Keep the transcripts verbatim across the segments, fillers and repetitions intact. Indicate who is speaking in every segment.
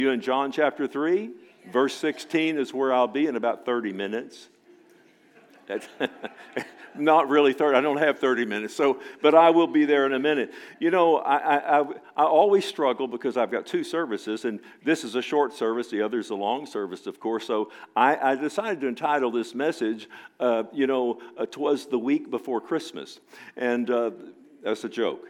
Speaker 1: You in John chapter three, verse sixteen is where I'll be in about thirty minutes. That's not really thirty. I don't have thirty minutes, so but I will be there in a minute. You know, I, I, I, I always struggle because I've got two services, and this is a short service. The other is a long service, of course. So I, I decided to entitle this message, uh, you know, uh, "'Twas the week before Christmas," and uh, that's a joke.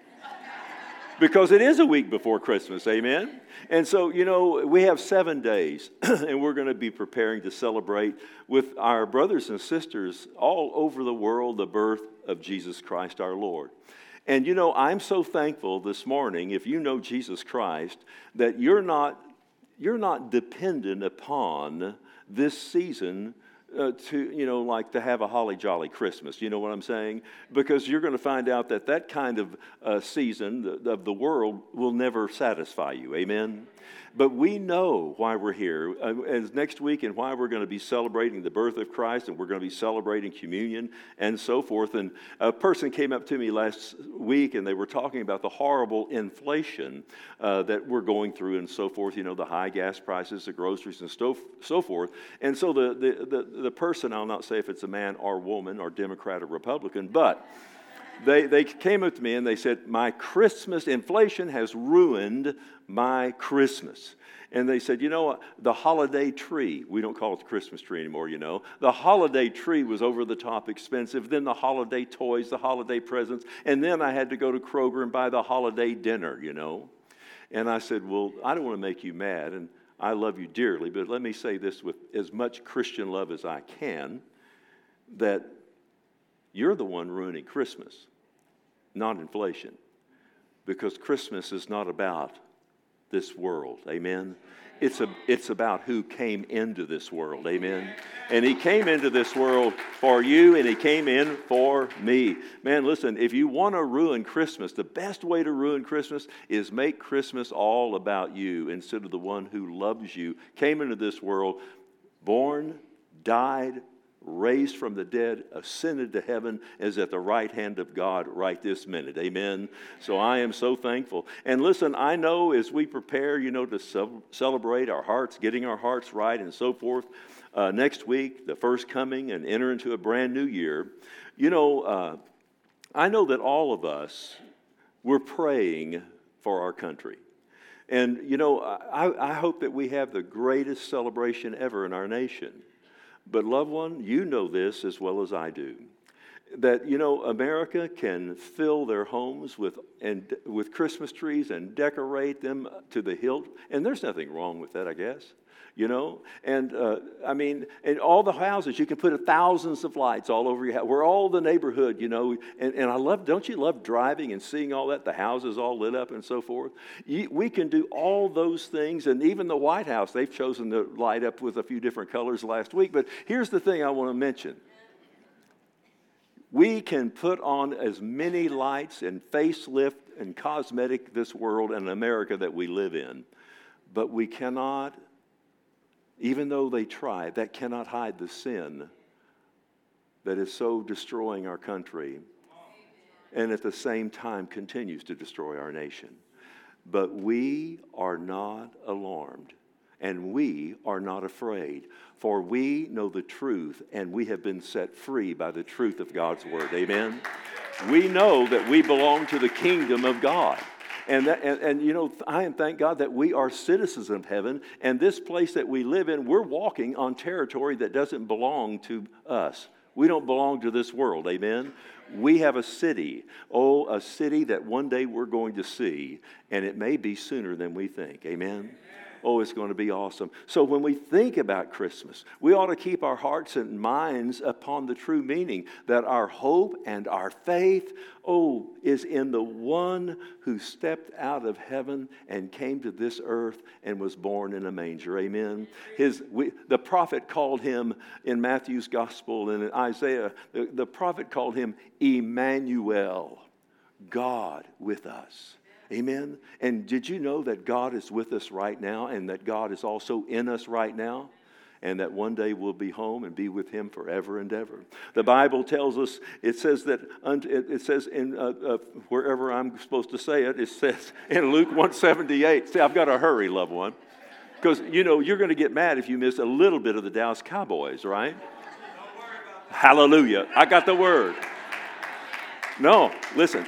Speaker 1: Because it is a week before Christmas, amen? And so, you know, we have seven days, and we're going to be preparing to celebrate with our brothers and sisters all over the world the birth of Jesus Christ our Lord. And, you know, I'm so thankful this morning, if you know Jesus Christ, that you're not, you're not dependent upon this season Uh, to, you know, like to have a holly jolly Christmas. You know what I'm saying? Because you're going to find out that that kind of uh, season of the world will never satisfy you. Amen? But we know why we're here. Uh, as next week and why we're going to be celebrating the birth of Christ, and we're going to be celebrating communion and so forth. And a person came up to me last week, and they were talking about the horrible inflation uh, that we're going through and so forth. You know, the high gas prices, the groceries, and so, so forth. And so the, the, the, the person, I'll not say if it's a man or woman or Democrat or Republican, but They they came up to me and they said, my Christmas, inflation has ruined my Christmas. And they said, you know, the holiday tree, we don't call it the Christmas tree anymore, you know. The holiday tree was over the top expensive. Then the holiday toys, the holiday presents. And then I had to go to Kroger and buy the holiday dinner, you know. And I said, well, I don't want to make you mad. And I love you dearly. But let me say this with as much Christian love as I can, that you're the one ruining Christmas, not inflation, because Christmas is not about this world, amen? It's a, it's about who came into this world, amen? And he came into this world for you, and he came in for me. Man, listen, if you want to ruin Christmas, the best way to ruin Christmas is make Christmas all about you instead of the one who loves you, came into this world, born, died, raised from the dead, ascended to heaven, is at the right hand of God right this minute. Amen. So I am so thankful. And listen, I know as we prepare, you know, to ce- celebrate our hearts, getting our hearts right and so forth, uh, next week, the first coming, and enter into a brand new year, you know, uh, I know that all of us, we're praying for our country. And, you know, I, I hope that we have the greatest celebration ever in our nation. But loved one, you know this as well as I do, that, you know, America can fill their homes with and with Christmas trees and decorate them to the hilt. And there's nothing wrong with that, I guess, you know. And, uh, I mean, in all the houses, you can put thousands of lights all over your house. We're all the neighborhood, you know. And, and I love, don't you love driving and seeing all that, the houses all lit up and so forth? You, we can do all those things. And even the White House, they've chosen to light up with a few different colors last week. But here's the thing I want to mention. We can put on as many lights and facelift and cosmetic this world and America that we live in. But we cannot, even though they try, that cannot hide the sin that is so destroying our country and at the same time continues to destroy our nation. But we are not alarmed, and we are not afraid, for we know the truth, and we have been set free by the truth of God's word. Amen? We know that we belong to the kingdom of God. And, that, and, and, you know, I am thank God that we are citizens of heaven, and this place that we live in, we're walking on territory that doesn't belong to us. We don't belong to this world, amen? We have a city, oh, a city that one day we're going to see, and it may be sooner than we think, amen? Oh, it's going to be awesome. So when we think about Christmas, we ought to keep our hearts and minds upon the true meaning that our hope and our faith, oh, is in the one who stepped out of heaven and came to this earth and was born in a manger. Amen. His, we, the prophet called him in Matthew's gospel and in Isaiah, the, the prophet called him Emmanuel, God with us. Amen. And did you know that God is with us right now and that God is also in us right now? And that one day we'll be home and be with him forever and ever. The Bible tells us, it says that, it says in uh, uh, wherever I'm supposed to say it, it says in Luke one seventy-eight. See, I've got to hurry, loved one. Because, you know, you're going to get mad if you miss a little bit of the Dallas Cowboys, right? Hallelujah. I got the word. No, listen.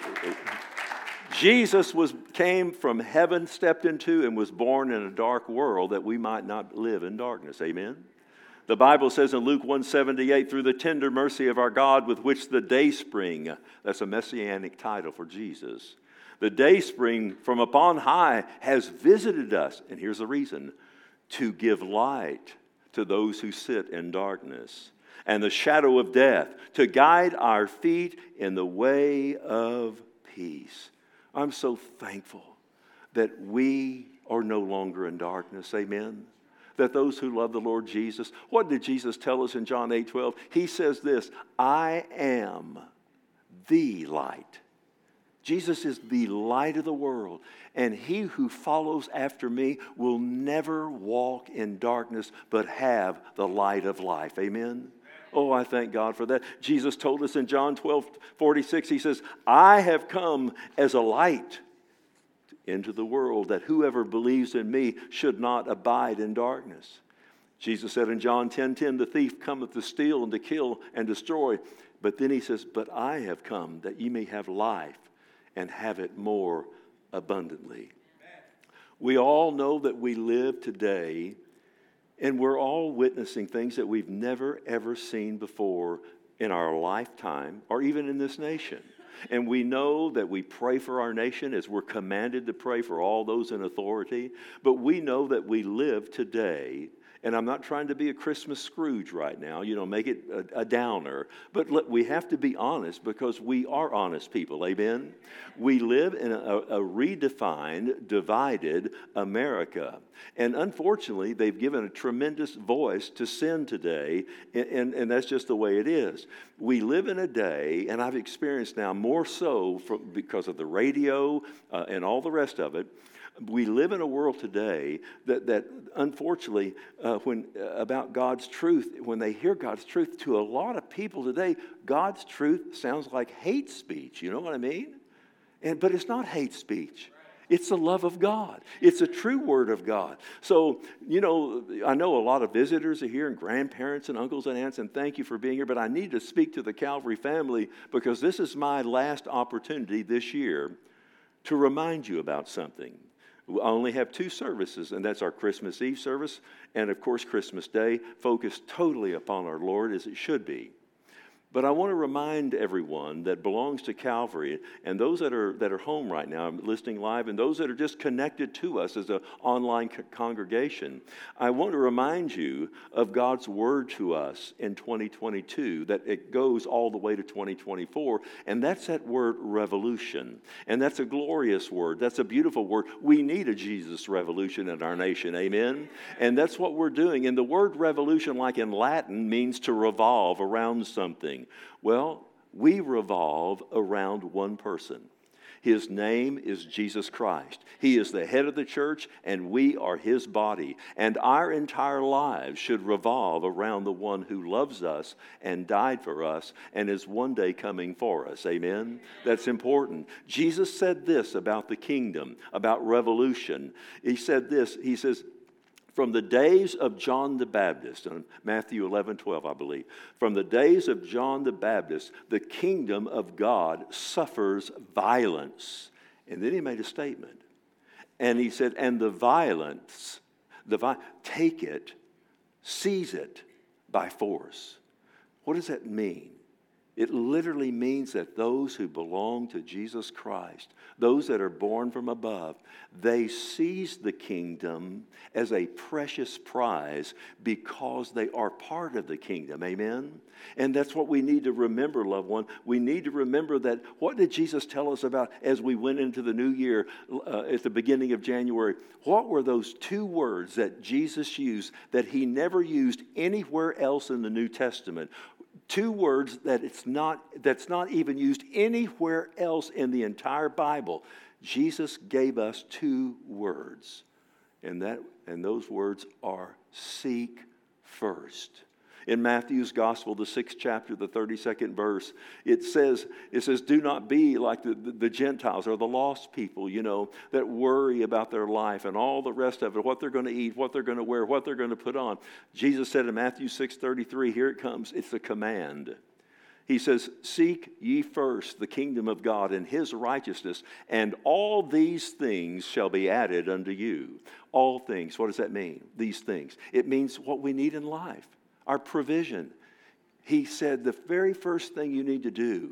Speaker 1: Jesus was came from heaven, stepped into, and was born in a dark world that we might not live in darkness. Amen? The Bible says in Luke one seventy-eight, through the tender mercy of our God with which the dayspring, that's a messianic title for Jesus, the dayspring from upon high has visited us. And here's the reason, to give light to those who sit in darkness and the shadow of death, to guide our feet in the way of peace. I'm so thankful that we are no longer in darkness. Amen. That those who love the Lord Jesus, what did Jesus tell us in John eight twelve? He says this, I am the light. Jesus is the light of the world, and he who follows after me will never walk in darkness, but have the light of life. Amen? Oh, I thank God for that. Jesus told us in John twelve forty-six, he says, I have come as a light into the world, that whoever believes in me should not abide in darkness. Jesus said in John ten ten, the thief cometh to steal and to kill and destroy. But then he says, but I have come that ye may have life and have it more abundantly. We all know that we live today, and we're all witnessing things that we've never, ever seen before in our lifetime or even in this nation. And we know that we pray for our nation as we're commanded to pray for all those in authority. But we know that we live today, and I'm not trying to be a Christmas Scrooge right now, you know, make it a, a downer. But let, we have to be honest because we are honest people, amen? We live in a, a redefined, divided America. And unfortunately, they've given a tremendous voice to sin today, and, and, and that's just the way it is. We live in a day, and I've experienced now more so from, because of the radio uh, and all the rest of it, we live in a world today that, that unfortunately, uh, when uh, about God's truth, when they hear God's truth, to a lot of people today, God's truth sounds like hate speech. You know what I mean? And but it's not hate speech. It's the love of God. It's a true word of God. So, you know, I know a lot of visitors are here and grandparents and uncles and aunts, and thank you for being here. But I need to speak to the Calvary family because this is my last opportunity this year to remind you about something. We only have two services, and that's our Christmas Eve service and, of course, Christmas Day, focused totally upon our Lord as it should be. But I want to remind everyone that belongs to Calvary, and those that are that are home right now, listening live, and those that are just connected to us as an online co- congregation, I want to remind you of God's word to us in twenty twenty-two, that it goes all the way to twenty twenty-four, and that's that word revolution. And that's a glorious word. That's a beautiful word. We need a Jesus revolution in our nation, amen? And that's what we're doing. And the word revolution, like in Latin, means to revolve around something. Well, we revolve around one person. His name is Jesus Christ. He is the head of the church, and we are his body. And our entire lives should revolve around the one who loves us and died for us and is one day coming for us. Amen? That's important. Jesus said this about the kingdom, about revolution. He said this, he says, from the days of John the Baptist, in Matthew eleven twelve, I believe, from the days of John the Baptist, the kingdom of God suffers violence. And then he made a statement. And he said, and the violence, the vi- take it, seize it by force. What does that mean? It literally means that those who belong to Jesus Christ, those that are born from above, they seize the kingdom as a precious prize because they are part of the kingdom. Amen? And that's what we need to remember, loved one. We need to remember that, what did Jesus tell us about as we went into the new year uh, at the beginning of January? What were those two words that Jesus used that he never used anywhere else in the New Testament? Two words that it's not, that's not even used anywhere else in the entire Bible. Jesus gave us two words, and that and those words are seek first. In Matthew's Gospel, the sixth chapter, the thirty-second verse, it says, it says, do not be like the, the, the Gentiles or the lost people, you know, that worry about their life and all the rest of it, what they're going to eat, what they're going to wear, what they're going to put on. Jesus said in Matthew six thirty-three, here it comes, it's a command. He says, seek ye first the kingdom of God and his righteousness, and all these things shall be added unto you. All things, what does that mean? These things. It means what we need in life, our provision. He said the very first thing you need to do,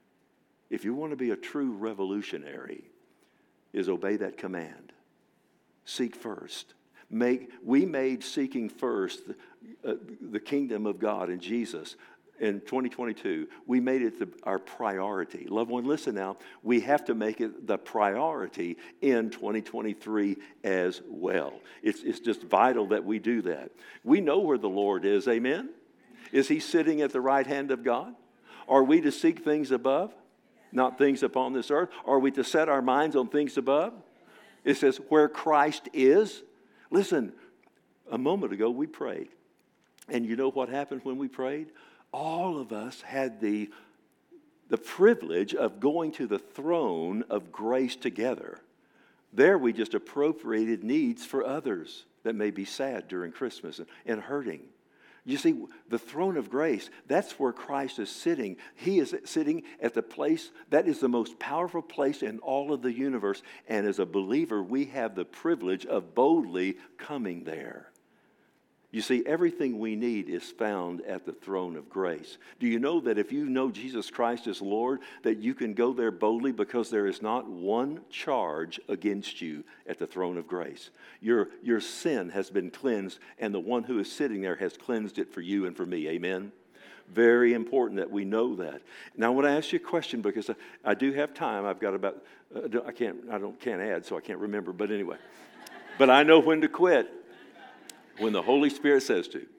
Speaker 1: if you want to be a true revolutionary, is obey that command. Seek first. Make, we made seeking first the, uh, the kingdom of God and Jesus. In twenty twenty-two, we made it the, our priority. Loved one, listen now. We have to make it the priority in twenty twenty-three as well. It's, it's just vital that we do that. We know where the Lord is, amen? Is he sitting at the right hand of God? Are we to seek things above, not things upon this earth? Are we to set our minds on things above? It says, where Christ is. Listen, a moment ago we prayed. And you know what happened when we prayed? All of us had the, the privilege of going to the throne of grace together. There we just appropriated needs for others that may be sad during Christmas and, and hurting. You see, the throne of grace, that's where Christ is sitting. He is sitting at the place that is the most powerful place in all of the universe. And as a believer, we have the privilege of boldly coming there. You see, everything we need is found at the throne of grace. Do you know that if you know Jesus Christ as Lord, that you can go there boldly because there is not one charge against you at the throne of grace? Your, your sin has been cleansed, and the one who is sitting there has cleansed it for you and for me. Amen? Very important that we know that. Now, I want to ask you a question because I, I do have time. I've got about, uh, I can't, I don't, can't add, so I can't remember. But anyway, but I know when to quit. When the Holy Spirit says to.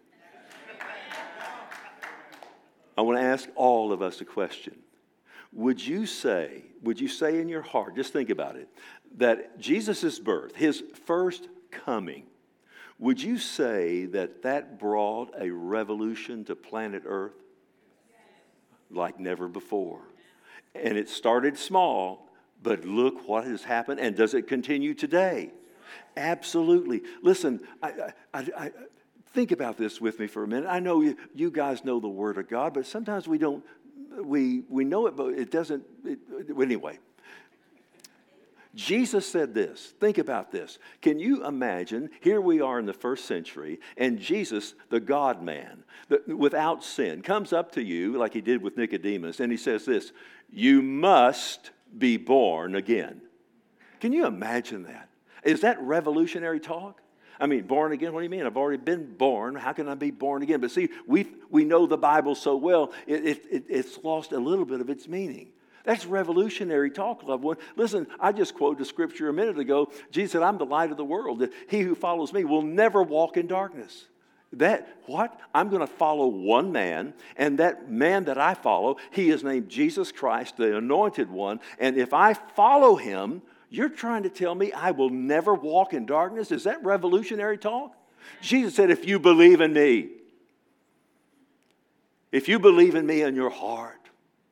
Speaker 1: I want to ask all of us a question. Would you say, would you say in your heart, just think about it, that Jesus' birth, his first coming, would you say that that brought a revolution to planet Earth like never before? And it started small, but look what has happened, and does it continue today? Absolutely. Listen, I, I, I, think about this with me for a minute. I know you, you guys know the Word of God, but sometimes we don't, we, we know it, but it doesn't, it, anyway. Jesus said this. Think about this. Can you imagine, here we are in the first century, and Jesus, the God-man, the, without sin, comes up to you like he did with Nicodemus, and he says this, you must be born again. Can you imagine that? Is that revolutionary talk? I mean, born again, what do you mean? I've already been born. How can I be born again? But see, we we know the Bible so well, it, it, it, it's lost a little bit of its meaning. That's revolutionary talk, loved one. Listen, I just quoted a scripture a minute ago. Jesus said, I'm the light of the world. That he who follows me will never walk in darkness. That, what? I'm going to follow one man, and that man that I follow, he is named Jesus Christ, the anointed one. And if I follow him, you're trying to tell me I will never walk in darkness? Is that revolutionary talk? Jesus said, if you believe in me, if you believe in me in your heart,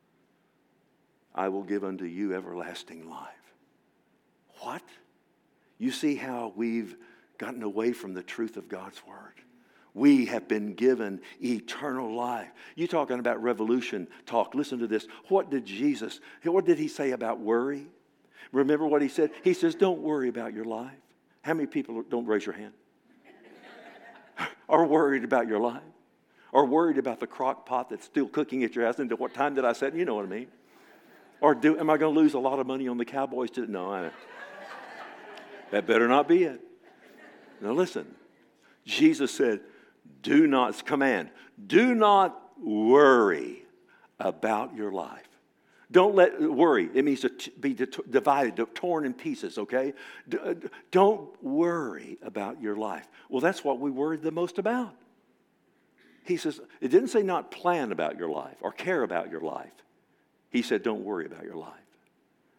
Speaker 1: I will give unto you everlasting life. What? You see how we've gotten away from the truth of God's word. We have been given eternal life. You're talking about revolution talk. Listen to this. What did Jesus, what did he say about worry? Remember what he said? He says, don't worry about your life. How many people, don't raise your hand, are worried about your life? Or worried about the crock pot that's still cooking at your house? And what time did I set? You know what I mean. Or do, am I going to lose a lot of money on the Cowboys? To, no, I, that better not be it. Now listen, Jesus said, do not, command, do not worry about your life. Don't let worry. It means to t- be det- divided, torn in pieces, okay? D- d- don't worry about your life. Well, that's what we worried the most about. He says, it didn't say not plan about your life or care about your life. He said, don't worry about your life.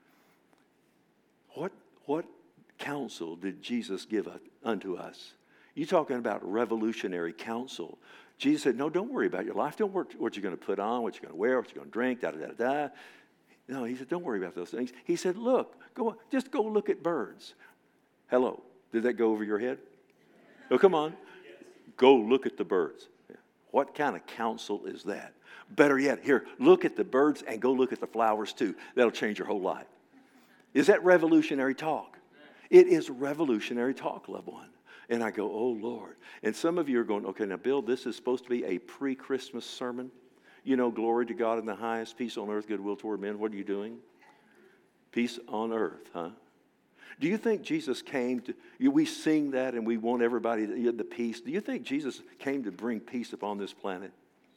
Speaker 1: What, what counsel did Jesus give unto us? You talking about revolutionary counsel. Jesus said, no, don't worry about your life. Don't worry what you're going to put on, what you're going to wear, what you're going to drink, da, da, da, da. No, he said, don't worry about those things. He said, look, go, just go look at birds. Hello. Did that go over your head? Oh, come on. Go look at the birds. What kind of counsel is that? Better yet, here, look at the birds and go look at the flowers too. That'll change your whole life. Is that revolutionary talk? It is revolutionary talk, loved one. And I go, oh, Lord. And some of you are going, okay, now, Bill, this is supposed to be a pre-Christmas sermon. You know, glory to God in the highest, peace on earth, goodwill toward men. What are you doing? Peace on earth, huh? Do you think Jesus came to, we sing that and we want everybody, to, the peace. Do you think Jesus came to bring peace upon this planet?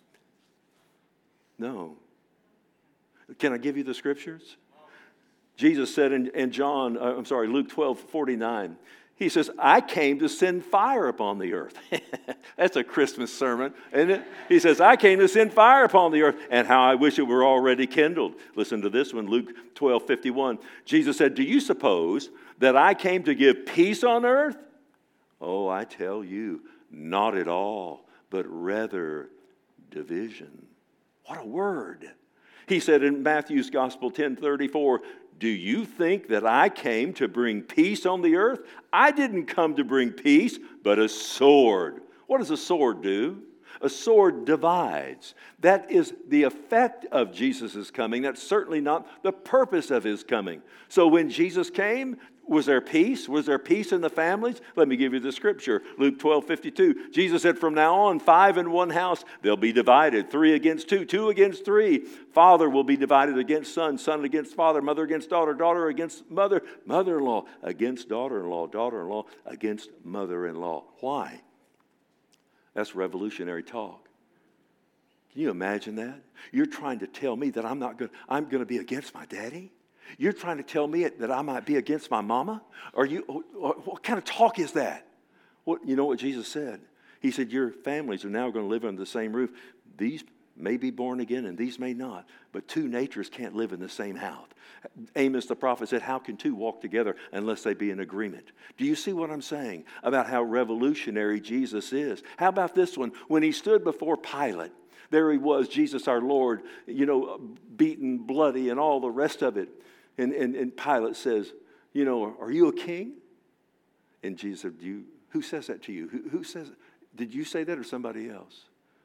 Speaker 1: No. Can I give you the scriptures? Jesus said in, in John, uh, I'm sorry, Luke twelve forty-nine, he says, I came to send fire upon the earth. That's a Christmas sermon, isn't it? He says, I came to send fire upon the earth, and how I wish it were already kindled. Listen to this one, Luke twelve fifty-one. Jesus said, do you suppose that I came to give peace on earth? Oh, I tell you, not at all, but rather division. What a word. He said in Matthew's Gospel ten thirty-four, do you think that I came to bring peace on the earth? I didn't come to bring peace, but a sword. What does a sword do? A sword divides. That is the effect of Jesus' coming. That's certainly not the purpose of his coming. So when Jesus came, was there peace? Was there peace in the families? Let me give you the scripture. Luke twelve fifty-two. Jesus said, from now on, five in one house, they'll be divided. Three against two, two against three. Father will be divided against son, son against father, mother against daughter, daughter against mother, mother-in-law against daughter-in-law, daughter-in-law against mother-in-law. Why? That's revolutionary talk. Can you imagine that? You're trying to tell me that I'm not going I'm going to be against my daddy? You're trying to tell me that I might be against my mama? Are you? What kind of talk is that? What, you know what Jesus said? He said, your families are now going to live under the same roof. These may be born again and these may not. But two natures can't live in the same house. Amos the prophet said, how can two walk together unless they be in agreement? Do you see what I'm saying about how revolutionary Jesus is? How about this one? When he stood before Pilate, there he was, Jesus our Lord, you know, beaten, bloody, and all the rest of it. And, and, and Pilate says, you know, are you a king? And Jesus said, Do you, who says that to you? Who, who says, did you say that or somebody else?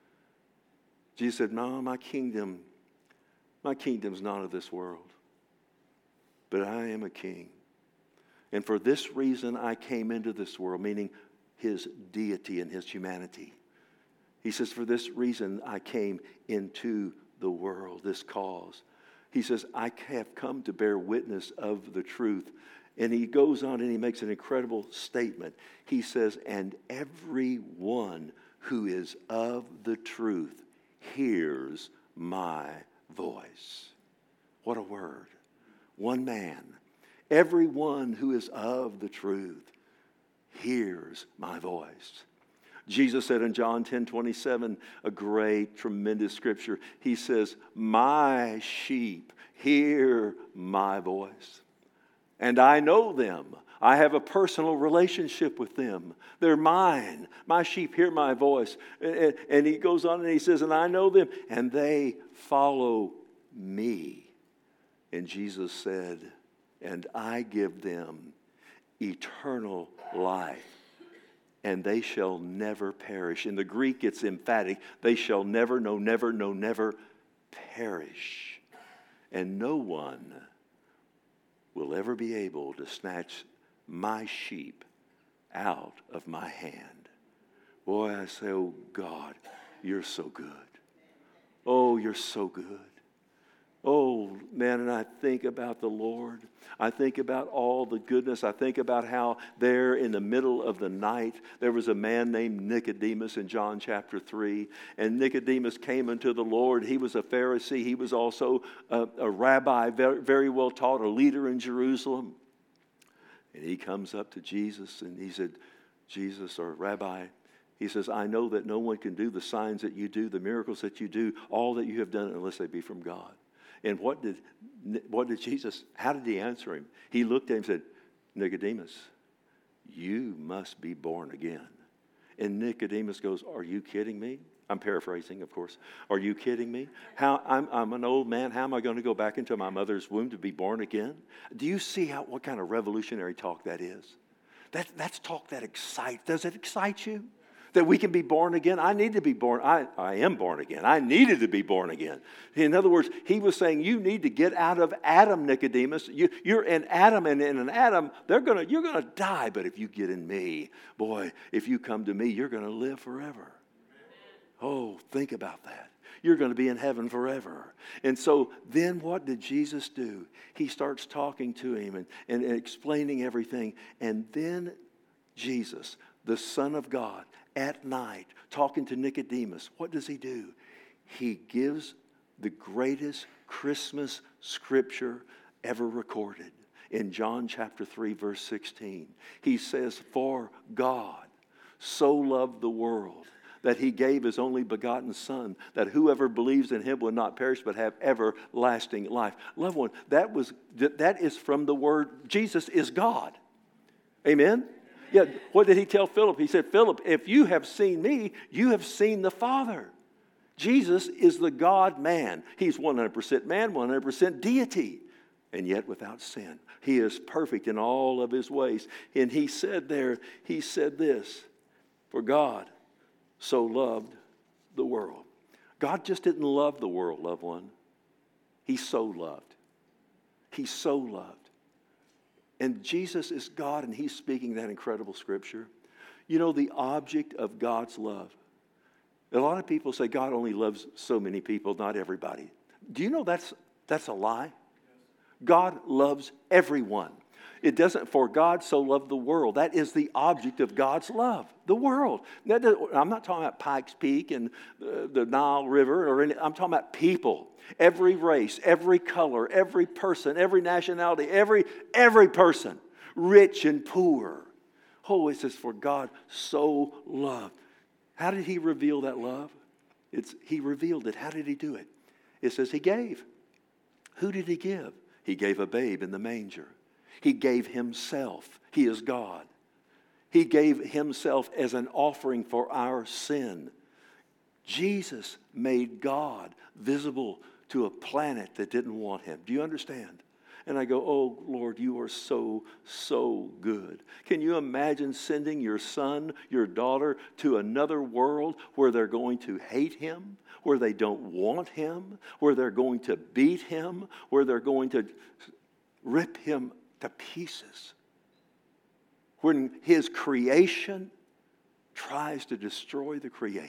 Speaker 1: Jesus said, no, my kingdom, my kingdom's not of this world. But I am a king. And for this reason I came into this world, meaning his deity and his humanity. He says, for this reason I came into the world, this cause. He says, I have come to bear witness of the truth. And he goes on and he makes an incredible statement. He says, and everyone who is of the truth hears my voice. What a word. One man. Everyone who is of the truth hears my voice. Jesus said in John ten twenty-seven, a great, tremendous scripture. He says, my sheep hear my voice. And I know them. I have a personal relationship with them. They're mine. My sheep hear my voice. And he goes on and he says, and I know them. And they follow me. And Jesus said, and I give them eternal life. And they shall never perish. In the Greek, it's emphatic. They shall never, no, never, no, never perish. And no one will ever be able to snatch my sheep out of my hand. Boy, I say, oh God, you're so good. Oh, you're so good. Oh, man, and I think about the Lord. I think about all the goodness. I think about how there in the middle of the night, there was a man named Nicodemus in John chapter three. And Nicodemus came unto the Lord. He was a Pharisee. He was also a, a rabbi, very, very well taught, a leader in Jerusalem. And he comes up to Jesus and he said, Jesus or Rabbi, he says, I know that no one can do the signs that you do, the miracles that you do, all that you have done unless they be from God. And what did what did Jesus, how did he answer him? He looked at him and said, Nicodemus, you must be born again. And Nicodemus goes, are you kidding me? I'm paraphrasing, of course. Are you kidding me? How I'm, I'm an old man. How am I going to go back into my mother's womb to be born again? Do you see how what kind of revolutionary talk that is? That, that's talk that excites. Does it excite you? That we can be born again? I need to be born. I, I am born again. I needed to be born again. In other words, he was saying you need to get out of Adam, Nicodemus. You, you're in Adam, and in an Adam, they're gonna, you're going to die. But if you get in me, boy, if you come to me, you're going to live forever. Oh, think about that. You're going to be in heaven forever. And so then what did Jesus do? He starts talking to him and, and, and explaining everything. And then Jesus, the Son of God, at night, talking to Nicodemus, what does he do? He gives the greatest Christmas scripture ever recorded. In John chapter three, verse sixteen, he says, for God so loved the world that he gave his only begotten Son, that whoever believes in him will not perish but have everlasting life. Loved one, that was that is from the word, Jesus is God. Amen? Yeah, what did he tell Philip? He said, Philip, if you have seen me, you have seen the Father. Jesus is the God-man. He's one hundred percent man, one hundred percent deity, and yet without sin. He is perfect in all of his ways. And he said there, he said this, for God so loved the world. God just didn't love the world, loved one. He so loved. He so loved. And Jesus is God, and he's speaking that incredible scripture. You know, the object of God's love. A lot of people say God only loves so many people, not everybody. Do you know that's that's a lie? God loves everyone. It doesn't, for God so loved the world. That is the object of God's love, the world. That does, I'm not talking about Pikes Peak and the, the Nile River, or any, I'm talking about people. Every race, every color, every person, every nationality, every, every person, rich and poor. Oh, it says, for God so loved. How did he reveal that love? It's, he revealed it. How did he do it? It says he gave. Who did he give? He gave a babe in the manger. He gave himself. He is God. He gave himself as an offering for our sin. Jesus made God visible to a planet that didn't want him. Do you understand? And I go, oh, Lord, you are so, so good. Can you imagine sending your son, your daughter, to another world where they're going to hate him, where they don't want him, where they're going to beat him, where they're going to rip him to pieces? When his creation tries to destroy the Creator.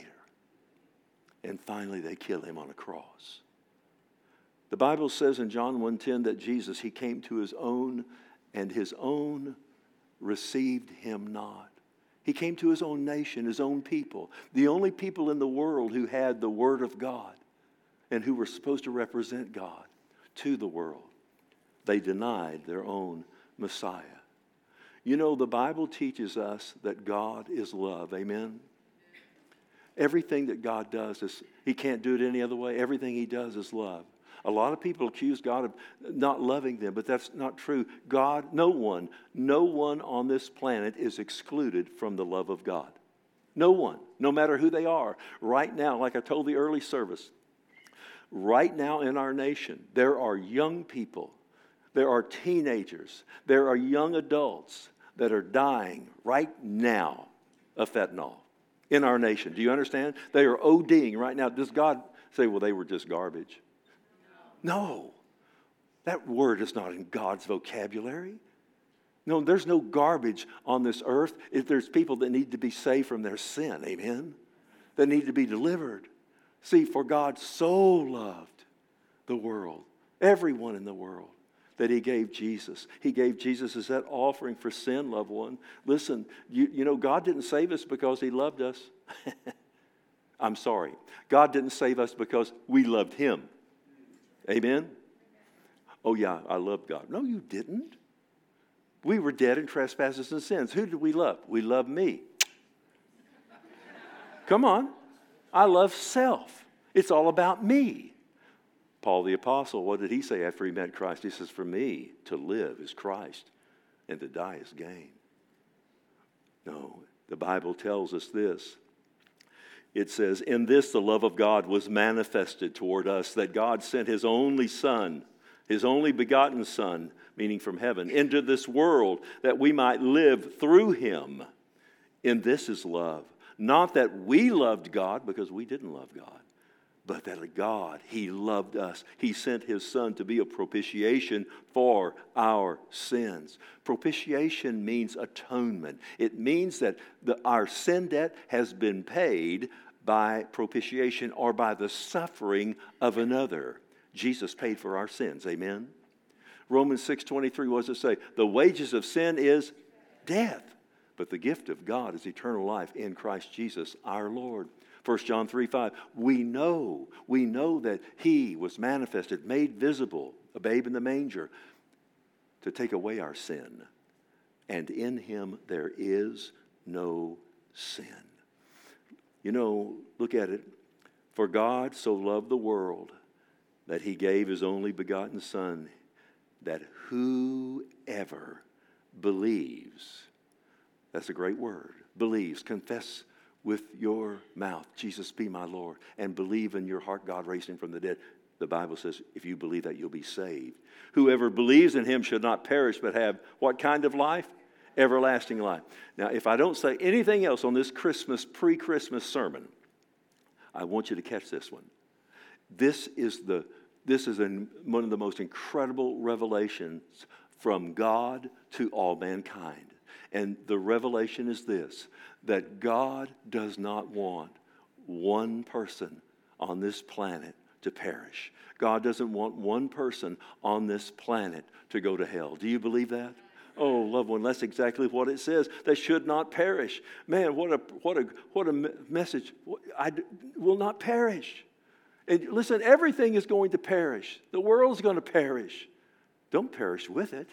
Speaker 1: And finally they kill him on a cross. The Bible says in John one ten that Jesus, he came to his own, and his own received him not. He came to his own nation, his own people. The only people in the world who had the Word of God and who were supposed to represent God to the world. They denied their own Messiah. You know, the Bible teaches us that God is love. Amen? Everything that God does is, he can't do it any other way. Everything he does is love. A lot of people accuse God of not loving them, but that's not true. God, no one, no one on this planet is excluded from the love of God. No one, no matter who they are. Right now, like I told the early service, right now in our nation, there are young people, there are teenagers, there are young adults that are dying right now of fentanyl in our nation. Do you understand? They are ODing right now. Does God say, well, they were just garbage? No. That word is not in God's vocabulary. No, there's no garbage on this earth. If there's people that need to be saved from their sin, amen? That need to be delivered. See, for God so loved the world, everyone in the world, that he gave Jesus. He gave Jesus as that offering for sin, loved one. Listen, you, you know, God didn't save us because he loved us. I'm sorry. God didn't save us because we loved him. Amen? Oh, yeah, I love God. No, you didn't. We were dead in trespasses and sins. Who did we love? We love me. Come on. I love self. It's all about me. Paul the Apostle, what did he say after he met Christ? He says, for me to live is Christ and to die is gain. No, The Bible tells us this. It says, in this the love of God was manifested toward us, that God sent his only Son, his only begotten Son, meaning from heaven, into this world that we might live through him. In this is love. Not that we loved God, because we didn't love God, but that God, he loved us. He sent his Son to be a propitiation for our sins. Propitiation means atonement. It means that the, our sin debt has been paid by propitiation or by the suffering of another. Jesus paid for our sins. Amen? Romans six twenty-three, what does it say? The wages of sin is death, but the gift of God is eternal life in Christ Jesus our Lord. First John three five, we know, we know that he was manifested, made visible, a babe in the manger, to take away our sin. And in him there is no sin. You know, look at it. For God so loved the world that he gave his only begotten Son, that whoever believes, that's a great word, believes, confess with your mouth, Jesus be my Lord, and believe in your heart God raised him from the dead. The Bible says if you believe that, you'll be saved. Whoever believes in him should not perish but have what kind of life? Everlasting life. Now, if I don't say anything else on this Christmas, pre-Christmas sermon, I want you to catch this one. This is the this is an, one of the most incredible revelations from God to all mankind. And the revelation is this, that God does not want one person on this planet to perish. God doesn't want one person on this planet to go to hell. Do you believe that? Oh, loved one, that's exactly what it says. They should not perish. Man, what a what a what a message! I will not perish. And listen, everything is going to perish. The world's going to perish. Don't perish with it.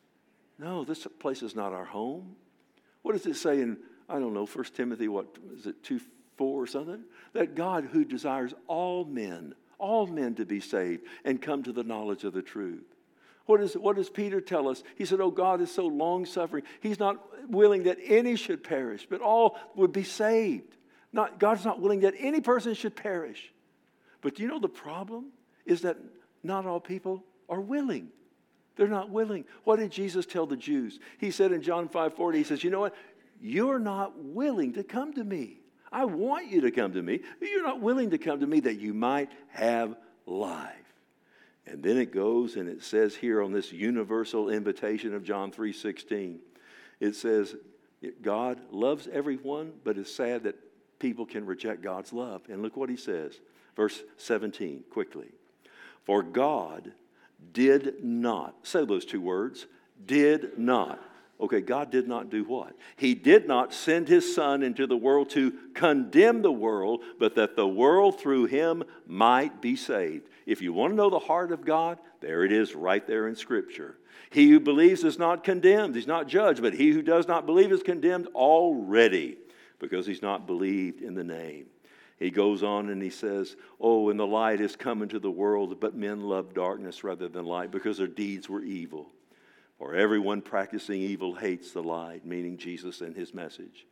Speaker 1: No, this place is not our home. What does it say in, I don't know, First Timothy, what is it, two four or something? That God who desires all men, all men to be saved and come to the knowledge of the truth. What, is, what does Peter tell us? He said, oh, God is so long-suffering. He's not willing that any should perish, but all would be saved. Not, God's not willing that any person should perish. But do you know the problem is that not all people are willing. They're not willing. What did Jesus tell the Jews? He said in John five forty, he says, you know what? You're not willing to come to me. I want you to come to me. But you're not willing to come to me that you might have life. And then it goes and it says here on this universal invitation of John three sixteen, it says, God loves everyone, but it's sad that people can reject God's love. And look what he says. Verse seventeen, quickly. For God did not, say those two words, did not. Okay, God did not do what? He did not send his Son into the world to condemn the world, but that the world through him might be saved. If you want to know the heart of God, there it is right there in Scripture. He who believes is not condemned, he's not judged, but he who does not believe is condemned already, because he's not believed in the name. He goes on and he says, oh, and the light is come into the world, but men love darkness rather than light because their deeds were evil. For everyone practicing evil hates the light, meaning Jesus and his message.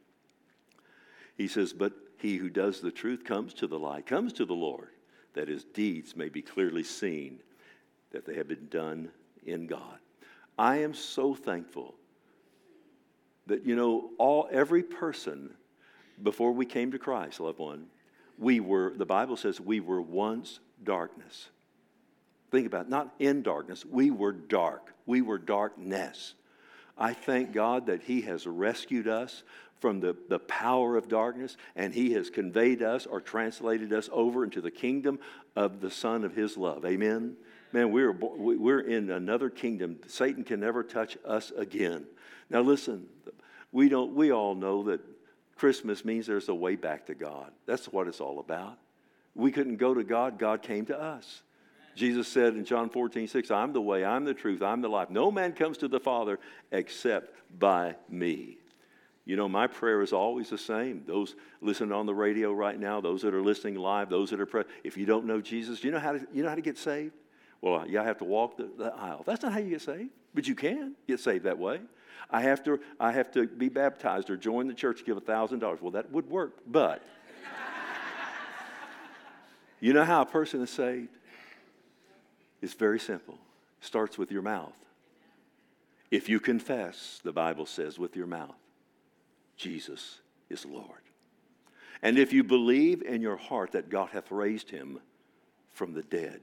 Speaker 1: He says, but he who does the truth comes to the light, comes to the Lord, that his deeds may be clearly seen, that they have been done in God. I am so thankful that, you know, all every person before we came to Christ, loved one, we were, the Bible says we were once darkness. Think about it, not in darkness, we were dark. We were darkness. I thank God that he has rescued us from the, the power of darkness, and he has conveyed us or translated us over into the kingdom of the Son of his love. Amen? Man, we're, we're in another kingdom. Satan can never touch us again. Now listen, we don't. We all know that Christmas means there's a way back to God. That's what it's all about. We couldn't go to God. God came to us. Jesus said in John fourteen six, I'm the way, I'm the truth, I'm the life. No man comes to the Father except by me. You know, my prayer is always the same. Those listening on the radio right now, those that are listening live, those that are pre- if you don't know Jesus, you know how to you know how to get saved? Well, you have to walk the, the aisle. That's not how you get saved, but you can get saved that way. I have to, I have to be baptized or join the church, give one thousand dollars. Well, that would work, but you know how a person is saved? It's very simple. It starts with your mouth. If you confess, the Bible says, with your mouth, Jesus is Lord. And if you believe in your heart that God hath raised him from the dead,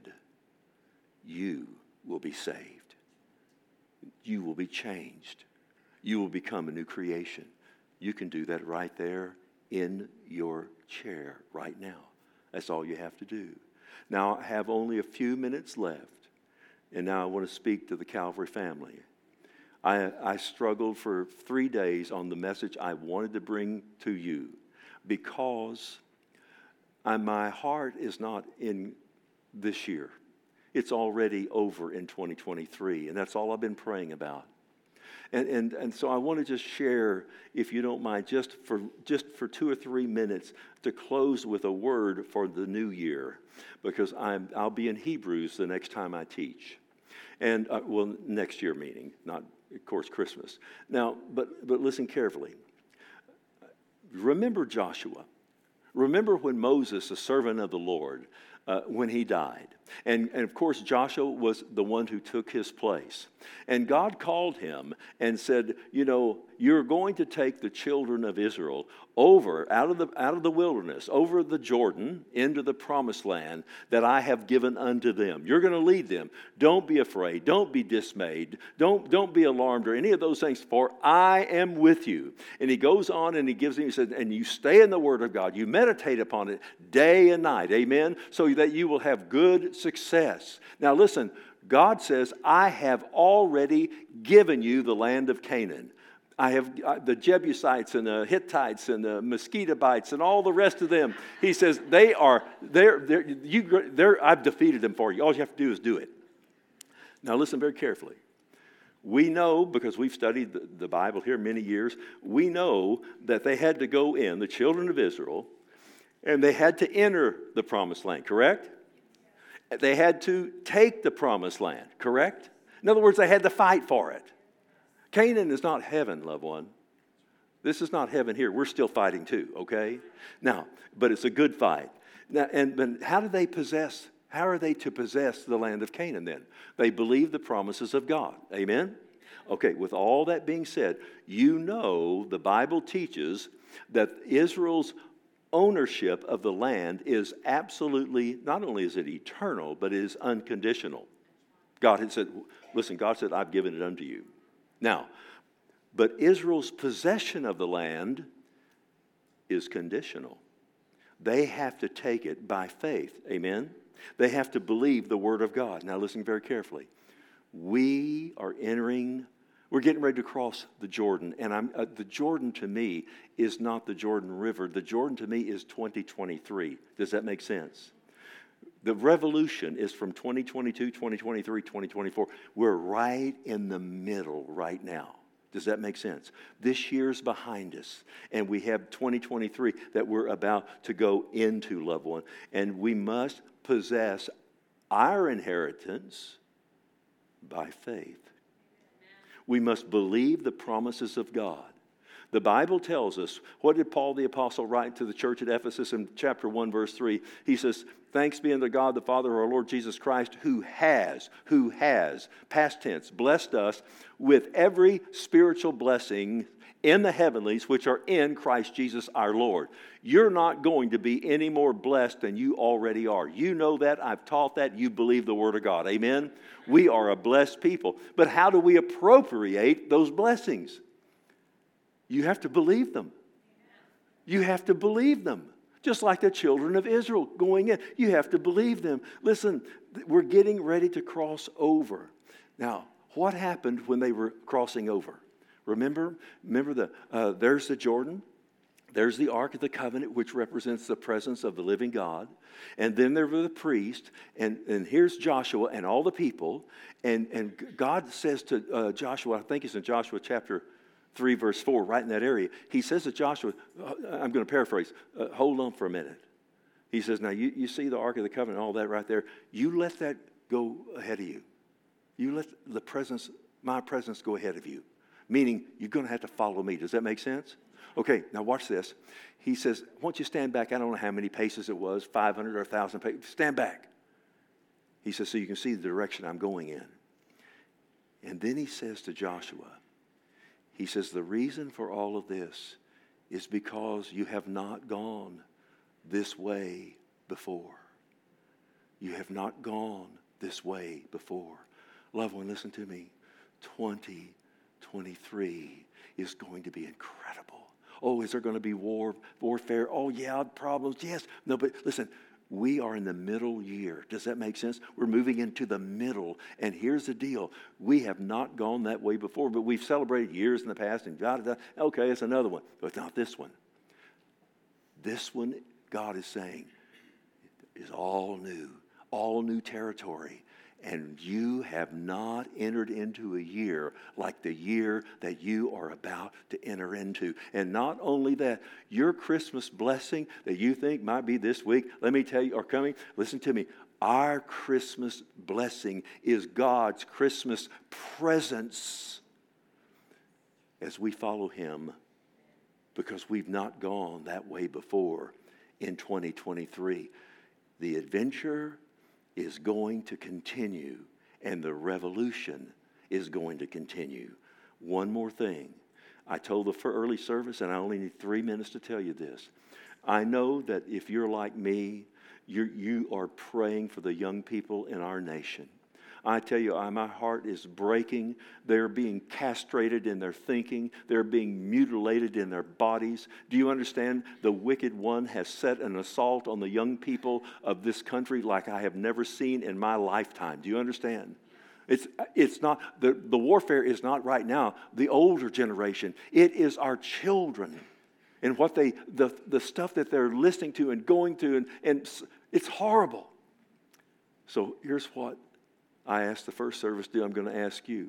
Speaker 1: you will be saved. You will be changed. You will become a new creation. You can do that right there in your chair right now. That's all you have to do. Now, I have only a few minutes left, and now I want to speak to the Calvary family. I, I struggled for three days on the message I wanted to bring to you because I, my heart is not in this year. It's already over in twenty twenty-three, and that's all I've been praying about. And, and, and so I want to just share, if you don't mind, just for, just for two or three minutes to close with a word for the new year, because I'm, I'll be in Hebrews the next time I teach. And, uh, well, next year meeting, not, of course, Christmas. Now, but, but listen carefully. Remember Joshua. Remember when Moses, the servant of the Lord, uh, when he died. And, and of course, Joshua was the one who took his place. And God called him and said, you know, you're going to take the children of Israel over, out of the, out of the wilderness, over the Jordan, into the promised land that I have given unto them. You're going to lead them. Don't be afraid. Don't be dismayed. Don't, don't be alarmed or any of those things, for I am with you. And he goes on and he gives him, he said, and you stay in the word of God. You meditate upon it day and night. Amen? So that you will have good success. Now listen, God says, I have already given you the land of Canaan. I have uh, the Jebusites and the Hittites and the Mosquitobites and all the rest of them. He says, they are, they're, they're, you, they're, I've defeated them for you. All you have to do is do it. Now listen very carefully. We know, because we've studied the, the Bible here many years, we know that they had to go in, the children of Israel, and they had to enter the promised land, correct? They had to take the promised land, correct? In other words, they had to fight for it. Canaan is not heaven, loved one. This is not heaven here. We're still fighting too, okay? Now, but it's a good fight. Now, and but how do they possess, how are they to possess the land of Canaan then? They believe the promises of God. Amen? Okay, with all that being said, you know the Bible teaches that Israel's ownership of the land is absolutely, not only is it eternal, but it is unconditional. God had said, listen, God said, I've given it unto you. Now, but Israel's possession of the land is conditional. They have to take it by faith. Amen? They have to believe the word of God. Now listen very carefully. We are entering, we're getting ready to cross the Jordan. And I'm, uh, the Jordan to me is not the Jordan River. The Jordan to me is twenty twenty-three. Does that make sense? The revolution is from twenty twenty-two, twenty twenty-three, twenty twenty-four. We're right in the middle right now. Does that make sense? This year's behind us, and we have twenty twenty-three that we're about to go into, loved one. And we must possess our inheritance by faith. We must believe the promises of God. The Bible tells us, what did Paul the Apostle write to the church at Ephesus in chapter one, verse three? He says, thanks be unto God the Father of our Lord Jesus Christ, who has, who has, past tense, blessed us with every spiritual blessing in the heavenlies, which are in Christ Jesus our Lord. You're not going to be any more blessed than you already are. You know that. I've taught that. You believe the Word of God. Amen? We are a blessed people. But how do we appropriate those blessings? You have to believe them. You have to believe them. Just like the children of Israel going in. You have to believe them. Listen, we're getting ready to cross over. Now, what happened when they were crossing over? Remember? Remember the uh, there's the Jordan. There's the Ark of the Covenant, which represents the presence of the living God. And then there were the priests. And, and here's Joshua and all the people. And, and God says to uh, Joshua, I think it's in Joshua chapter three, verse four, right in that area. He says to Joshua, I'm going to paraphrase, uh, hold on for a minute. He says, now you, you see the Ark of the Covenant, all that right there. You let that go ahead of you. You let the presence, my presence go ahead of you. meaning you're going to have to follow me. Does that make sense? Okay, now watch this. He says, "Why don't you stand back?" I don't know how many paces it was, five hundred or one thousand paces. Stand back. He says, so you can see the direction I'm going in. And then he says to Joshua, he says, the reason for all of this is because you have not gone this way before. You have not gone this way before. Loved one, listen to me. twenty twenty-three is going to be incredible. Oh, is there going to be war, warfare? Oh, yeah, problems. Yes. No, but listen, we are in the middle year. Does that make sense? We're moving into the middle. And here's the deal. We have not gone that way before, but we've celebrated years in the past and da, da, da. Okay, it's another one, but not this one. This one, God is saying, is all new, all new territory. And you have not entered into a year like the year that you are about to enter into. And not only that, your Christmas blessing that you think might be this week, let me tell you, or coming, listen to me. Our Christmas blessing is God's Christmas presence as we follow him, because we've not gone that way before in twenty twenty-three. The adventure is going to continue, and the revolution is going to continue. One more thing. I told the early service, and I only need three minutes to tell you this. I know that if you're like me, you're, you are praying for the young people in our nation. I tell you, I, my heart is breaking. They're being castrated in their thinking. They're being mutilated in their bodies. Do you understand? The wicked one has set an assault on the young people of this country like I have never seen in my lifetime. Do you understand? It's, it's not, the, the warfare is not right now the older generation. It is our children and what they, the, the stuff that they're listening to and going to, and, and it's horrible. So here's what I asked the first service to do. I'm going to ask you.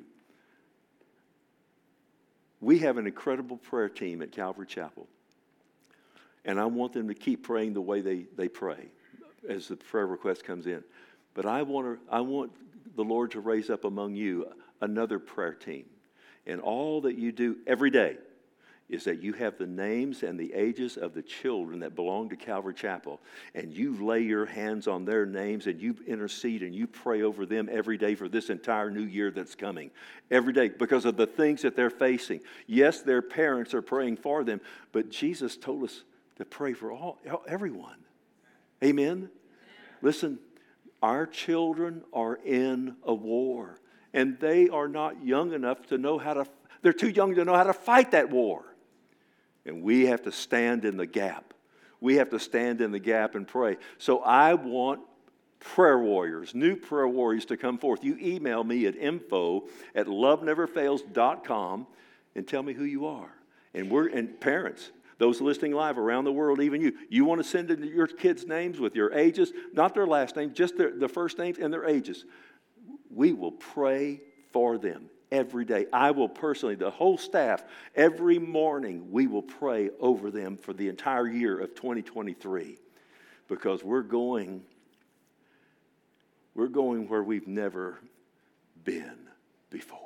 Speaker 1: We have an incredible prayer team at Calvary Chapel. And I want them to keep praying the way they, they pray as the prayer request comes in. But I want to, I want the Lord to raise up among you another prayer team. And all that you do every day is that you have the names and the ages of the children that belong to Calvary Chapel, and you lay your hands on their names and you intercede and you pray over them every day for this entire new year that's coming. Every day, because of the things that they're facing. Yes, their parents are praying for them, but Jesus told us to pray for all everyone. Amen? Listen, our children are in a war, and they are not young enough to know how to, they're too young to know how to fight that war. And we have to stand in the gap. We have to stand in the gap and pray. So I want prayer warriors, new prayer warriors to come forth. You email me at info at love never fails dot com and tell me who you are. And we're and parents, those listening live around the world, even you, you want to send in your kids' names with your ages, not their last name, just their, the first names and their ages. We will pray for them. Every day. I will personally, the whole staff, every morning, we will pray over them for the entire year of twenty twenty-three. Because we're going, we're going where we've never been before.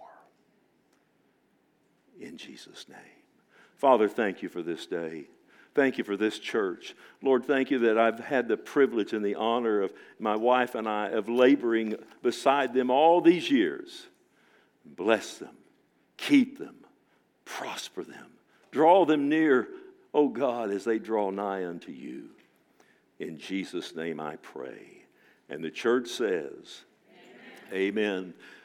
Speaker 1: In Jesus' name. Father, thank you for this day. Thank you for this church. Lord, thank you that I've had the privilege and the honor of my wife and I of laboring beside them all these years. Bless them, keep them, prosper them, draw them near, oh God, as they draw nigh unto you. In Jesus' name I pray. And the church says, Amen. Amen.